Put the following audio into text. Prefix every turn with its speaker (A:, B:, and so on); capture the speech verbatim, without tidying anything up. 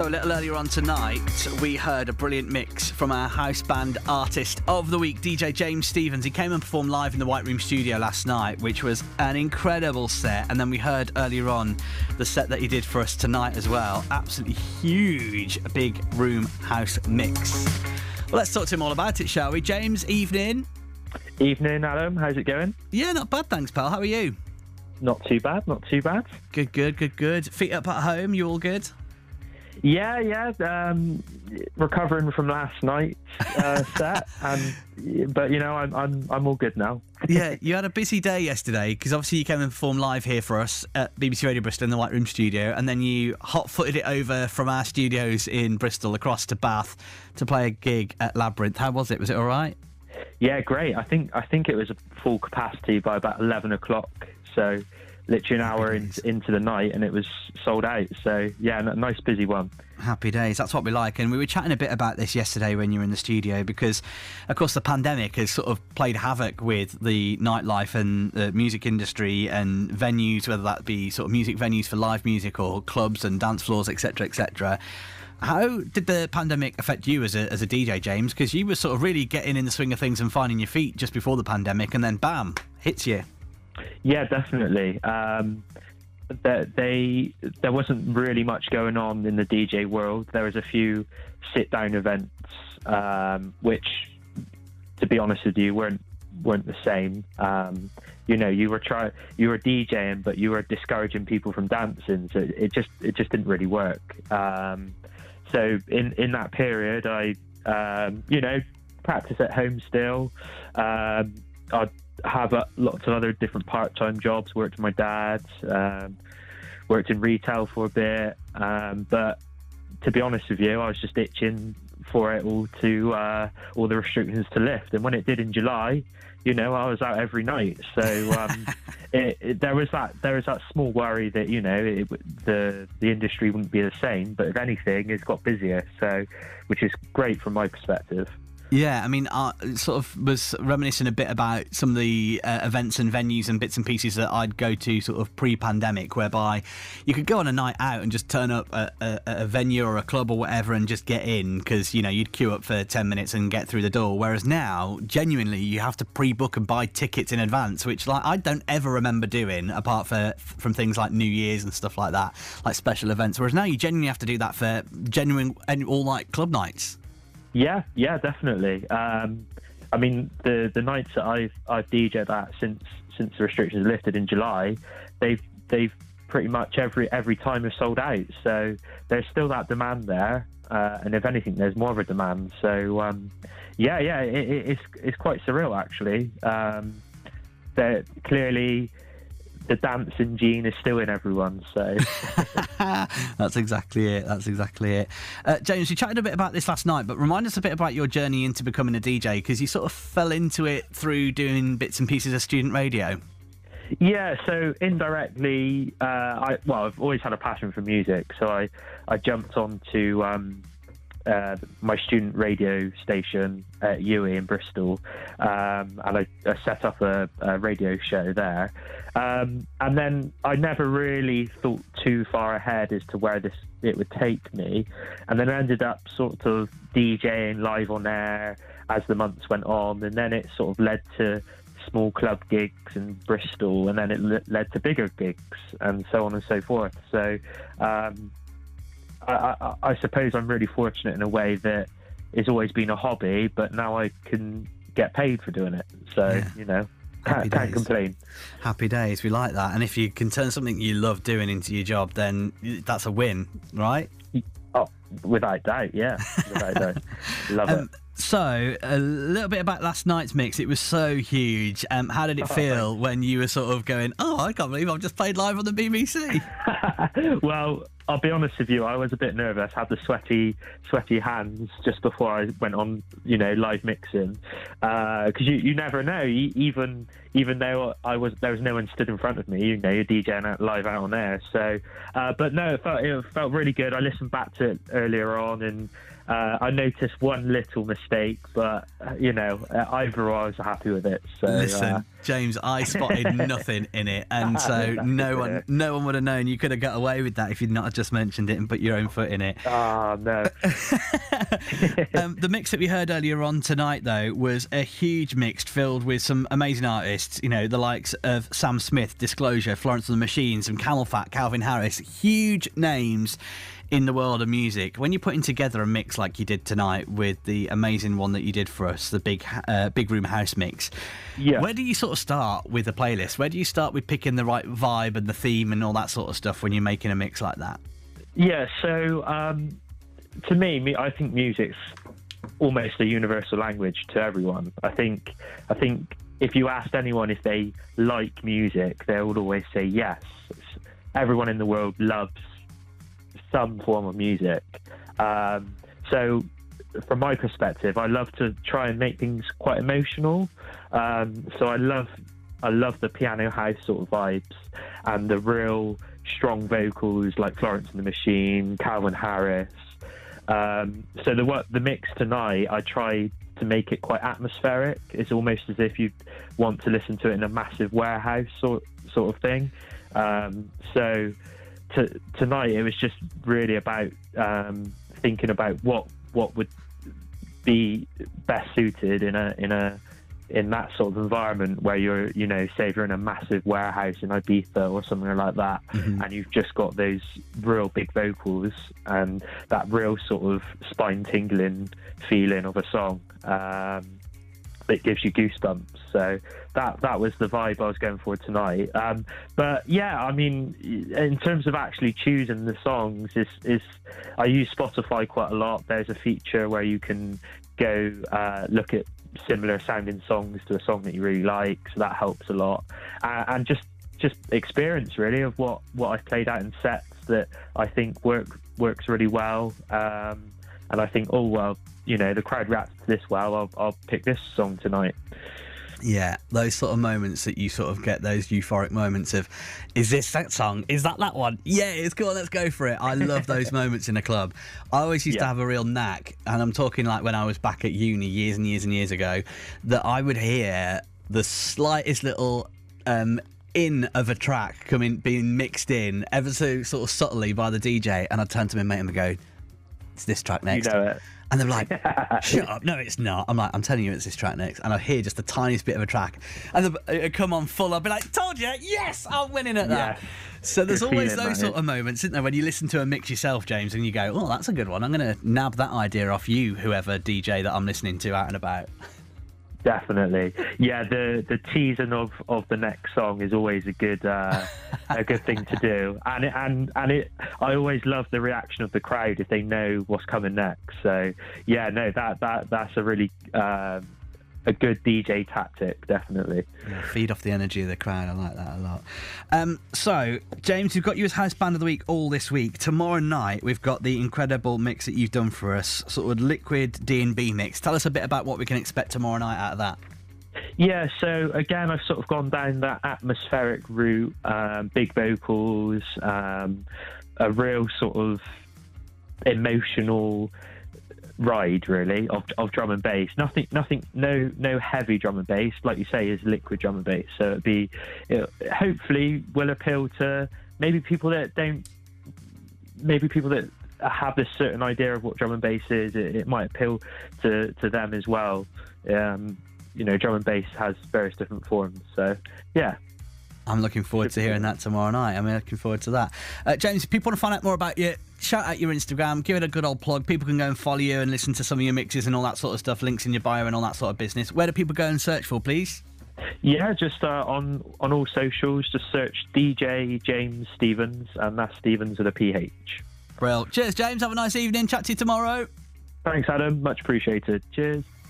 A: A little earlier on tonight, we heard a brilliant mix from our house band artist of the week, D J James Stephens. He came and performed live in the White Room studio last night, which was an incredible set. And then we heard earlier on the set that he did for us tonight as well. Absolutely huge, big room house mix. Well, let's talk to him all about it, shall we? James, evening.
B: Evening, Adam. How's it going?
A: Yeah, not bad, thanks, pal. How are you?
B: Not too bad, not too bad.
A: Good, good, good, good. Feet up at home, you all good?
B: Yeah, yeah. Um, recovering from last night's uh, set, and but you know, I'm I'm I'm all good now.
A: Yeah, you had a busy day yesterday because obviously you came and performed live here for us at B B C Radio Bristol in the White Room studio, and then you hot-footed it over from our studios in Bristol across to Bath to play a gig at Labyrinth. How was it? Was it all right?
B: Yeah, great. I think I think it was a full capacity by about eleven o'clock. So. Literally an hour in, into the night, and it was sold out. So yeah, a nice busy one.
A: Happy days. That's what we like. And we were chatting a bit about this yesterday when you were in the studio, because of course the pandemic has sort of played havoc with the nightlife and the music industry and venues, whether that be sort of music venues for live music or clubs and dance floors, etc, etc. How did the pandemic affect you as a as a D J, James? Because you were sort of really getting in the swing of things and finding your feet just before the pandemic, and then bam, hits you.
B: Yeah, definitely. Um, that they there wasn't really much going on in the D J world. There was a few sit-down events, um, which, to be honest with you, weren't weren't the same. Um, you know, you were try you were DJing, but you were discouraging people from dancing. So it just it just didn't really work. Um, so in in that period, I um, you know practice at home still. Um, I'd have uh, lots of other different part-time jobs. Worked with my dad, um, worked in retail for a bit, um, but to be honest with you, I was just itching for it all to uh, all the restrictions to lift. And when it did in July, you know, I was out every night. So um, it, it, there was that there was that small worry that you know it, the the industry wouldn't be the same. But if anything, it's got busier. So, which is great from my perspective.
A: Yeah, I mean, I sort of was reminiscing a bit about some of the uh, events and venues and bits and pieces that I'd go to sort of pre-pandemic, whereby you could go on a night out and just turn up at a, a venue or a club or whatever and just get in because, you know, you'd queue up for ten minutes and get through the door. Whereas now, genuinely, you have to pre-book and buy tickets in advance, which like I don't ever remember doing apart for, from things like New Year's and stuff like that, like special events. Whereas now you genuinely have to do that for genuine all-night club nights.
B: Yeah, yeah, definitely. Um, I mean, the the nights that I've I've D J'd at since since the restrictions lifted in July, they've they've pretty much every every time have sold out. So there's still that demand there, uh, and if anything, there's more of a demand. So um, yeah, yeah, it, it, it's it's quite surreal actually. Um, that clearly. The dancing gene is still in everyone, so
A: that's exactly it. That's exactly it. Uh, James, we chatted a bit about this last night, but remind us a bit about your journey into becoming a D J, because you sort of fell into it through doing bits and pieces of student radio.
B: Yeah, so indirectly, uh, I well, I've always had a passion for music, so I I jumped onto um, uh, my student radio station at U E in Bristol, um, and I, I set up a, a radio show there. Um, and then I never really thought too far ahead as to where this it would take me, and then I ended up sort of DJing live on air as the months went on, and then it sort of led to small club gigs in Bristol, and then it le- led to bigger gigs, and so on and so forth. So um, I, I, I suppose I'm really fortunate in a way that it's always been a hobby, but now I can get paid for doing it. So yeah. you know. Can't, can't complain.
A: Happy days. We like that. And if you can turn something you love doing into your job, then that's a win, right?
B: Oh, without doubt, yeah. Without doubt. Love um, it.
A: So, a little bit about last night's mix. It was so huge. Um, how did it feel oh, when you were sort of going, oh, I can't believe I've just played live on the B B C?
B: Well, I'll be honest with you, I was a bit nervous. Had the sweaty, sweaty hands just before I went on, you know, live mixing, because uh, you, you never know. Even even though I was there was no one stood in front of me. You know, you're DJing out live out on air. So, uh, but no, it felt it felt really good. I listened back to it earlier on, and uh, I noticed one little mistake, but uh, you know, uh, overall I was happy with it. So,
A: listen,
B: uh,
A: James, I spotted nothing in it, and so no one, no one would have known. You could have got away with that if you'd not have just mentioned it and put your own foot in it.
B: Oh no.
A: um, the mix that we heard earlier on tonight, though, was a huge mix filled with some amazing artists. You know, the likes of Sam Smith, Disclosure, Florence and the Machine, some Camel Fat, Calvin Harris, huge names in the world of music. When you're putting together a mix like you did tonight with the amazing one that you did for us, the big uh, big room house mix,
B: yeah.
A: where do you sort of start with a playlist? Where do you start with picking the right vibe and the theme and all that sort of stuff when you're making a mix like that?
B: Yeah, so um, to me, me, I think music's almost a universal language to everyone. I think, I think if you asked anyone if they like music, they would always say yes. Everyone in the world loves some form of music. Um, so from my perspective, I love to try and make things quite emotional. Um, so I love, I love the piano house sort of vibes and the real strong vocals like Florence and the Machine, Calvin Harris. Um, so the what the mix tonight, I tried to make it quite atmospheric. It's almost as if you want to listen to it in a massive warehouse sort sort of thing. Um, so to, tonight it was just really about um, thinking about what what would be best suited in a in a in that sort of environment where you're, you know, say if you're in a massive warehouse in Ibiza or somewhere like that, mm-hmm. and you've just got those real big vocals and that real sort of spine-tingling feeling of a song um, that gives you goosebumps. So that that was the vibe I was going for tonight. Um, but yeah, I mean, in terms of actually choosing the songs, is is I use Spotify quite a lot. There's a feature where you can go uh, look at similar sounding songs to a song that you really like, so that helps a lot. Uh, and just just experience really of what what I've played out in sets that I think work works really well. Um, and I think, oh well, you know, the crowd reacts to this well, I'll, I'll pick this song tonight.
A: Yeah, those sort of moments that you sort of get, those euphoric moments of, is this that song? Is that that one? Yeah, it's cool, let's go for it. I love those moments in a club. I always used yeah. to have a real knack, and I'm talking like when I was back at uni years and years and years ago, that I would hear the slightest little um, in of a track coming, being mixed in ever so sort of subtly by the D J, and I'd turn to my mate and I'd go, it's this track next.
B: You know it.
A: And they're like, shut up, no it's not. I'm like, I'm telling you it's this track next. And I hear just the tiniest bit of a track. And it'd come on full, I'd be like, told you, yes, I'm winning at that. Yeah. So there's
B: Good
A: always
B: feeling,
A: those
B: that
A: sort
B: is.
A: of moments, isn't there, when you listen to a mix yourself, James, and you go, oh, that's a good one. I'm going to nab that idea off you, whoever D J that I'm listening to out and about.
B: Definitely, yeah. The the teasing of, of the next song is always a good uh, a good thing to do, and it, and and it. I always love the reaction of the crowd if they know what's coming next. So yeah, no, that that that's a really uh, a good D J tactic, definitely.
A: Yeah, feed off the energy of the crowd. I like that a lot. Um, so, James, we've got you as House Band of the Week all this week. Tomorrow night, we've got the incredible mix that you've done for us, sort of liquid D and B mix. Tell us a bit about what we can expect tomorrow night out of that.
B: Yeah, so again, I've sort of gone down that atmospheric route, um, big vocals, um, a real sort of emotional ride really of, of drum and bass. Nothing, nothing, no, no heavy drum and bass. Like you say, is liquid drum and bass. So it'd be, it hopefully will appeal to maybe people that don't, maybe people that have this certain idea of what drum and bass is. It, it might appeal to to them as well. Um, you know, drum and bass has various different forms. So yeah.
A: I'm looking forward to hearing that tomorrow night. I'm looking forward to that. Uh, James, if people want to find out more about you, shout out your Instagram, give it a good old plug. People can go and follow you and listen to some of your mixes and all that sort of stuff, links in your bio and all that sort of business. Where do people go and search for, please?
B: Yeah, just uh, on, on all socials, just search D J James Stevens, and that's Stevens with a P H.
A: Well, cheers, James. Have a nice evening. Chat to you tomorrow.
B: Thanks, Adam. Much appreciated. Cheers.